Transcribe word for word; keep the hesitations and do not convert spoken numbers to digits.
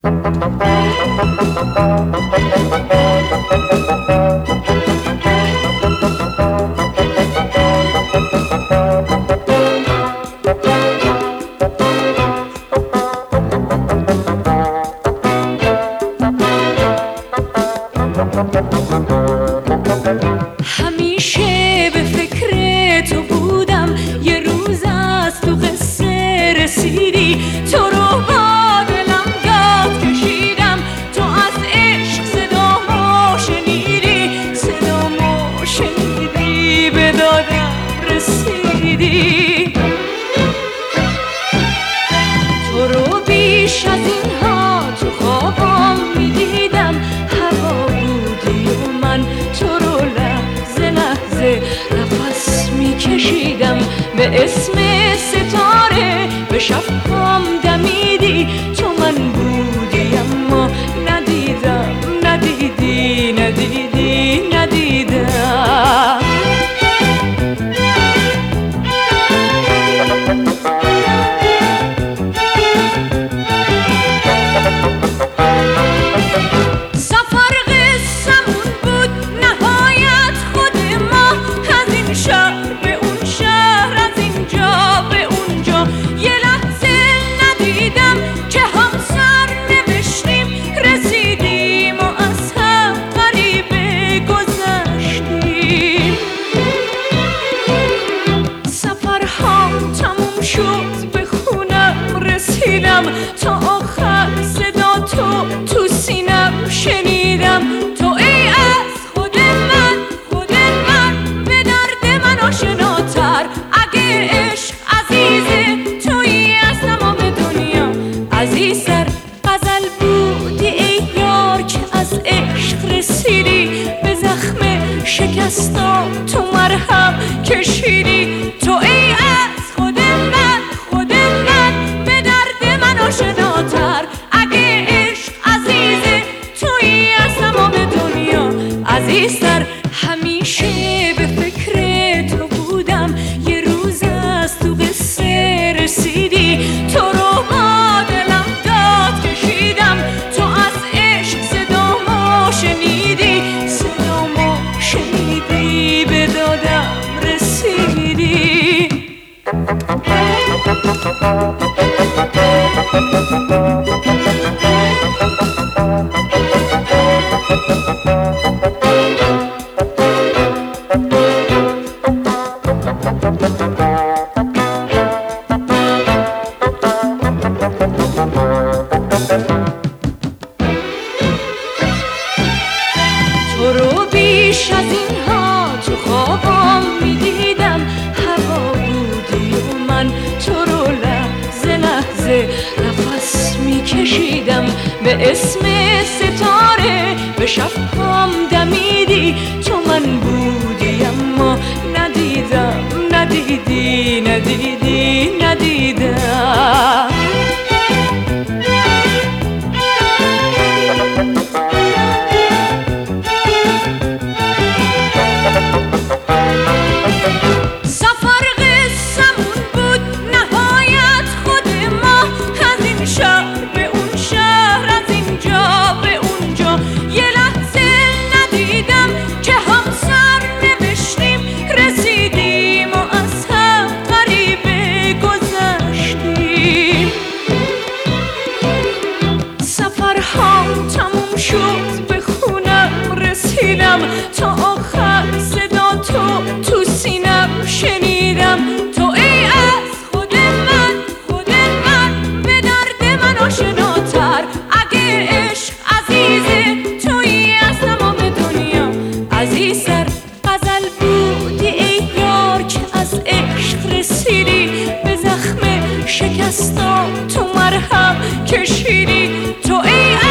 همیشه به فکر تو بودم، یه روز از تو قصه رسیدی، تو رو با دلم داد کشیدم، تو از عشق صدامو شنیدی، صدامو شنیدی، به دادم رسیدی. تو رو بیش از اینها تو خوابم میدیدم، هوا بودی و من تو رو لحظه لحظه نفس میکشیدم، به اسم ستاره به شبم دمیدی، تو من بودی اما ندیدم، ندیدی، ندیدی، ندیدم. سفر قصمون بود نهایت خود ما، از این شهر به اون شهر، از اینجا به اونجا، یه لحظه ندیدم که همسر نوشتیم، رسیدیم و از هم غریبه گذشتیم. سفرهام تموم شد، به خونم رسیدم، تا آخر صدا تو تو سینم شنیدم، تو ای از خود من، خود من، به درد من آشناتر، اگه عشق عزیزه تویی از تمام دنیا عزیزتر. غزل بودی ای یار که از عشق رسیدی، به زخم شکستم تو مرهم کشیدی، تو ای از خود من، خود من، به درد من آشناتر، اگه عشق عزیزه تویی از تمام دنیا عزیزتر. همیشه به فکر تو بودم، یه روز از تو قصه رسیدی، تو رو با دلم داد کشیدم، تو از عشق صدامو شنیدی، صدامو شنیدی، به دادم رسیدی. تو رو بیش از اینها تو خوابم میدیدم، هوا بودی و من تو رو لحظه لحظه نفس میکشیدم، به اسم ستاره به شبم دمیدی، تو من بودی اما ندیدم، ندیدی، ندیدی، ندیدم. سفر قصمون بود نهایت خود ما، از این شهر به اون شهر، از اینجا به اونجا، یه لحظه ندیدم که همسر نوشتیم، رسیدیم و از هم غریبه گذشتیم. سفرهام تموم شد، به خونم رسیدم، تا آخر صدا تو تو سینم شنیدم، تو ای از خود من، خود من، به درد من آشناتر، اگه عشق عزیزه تویی از تمام دنیا عزیزتر. غزل بودی ای یار که از عشق رسیدی، به زخم شکستم تو مرهم کشیدی، تو ای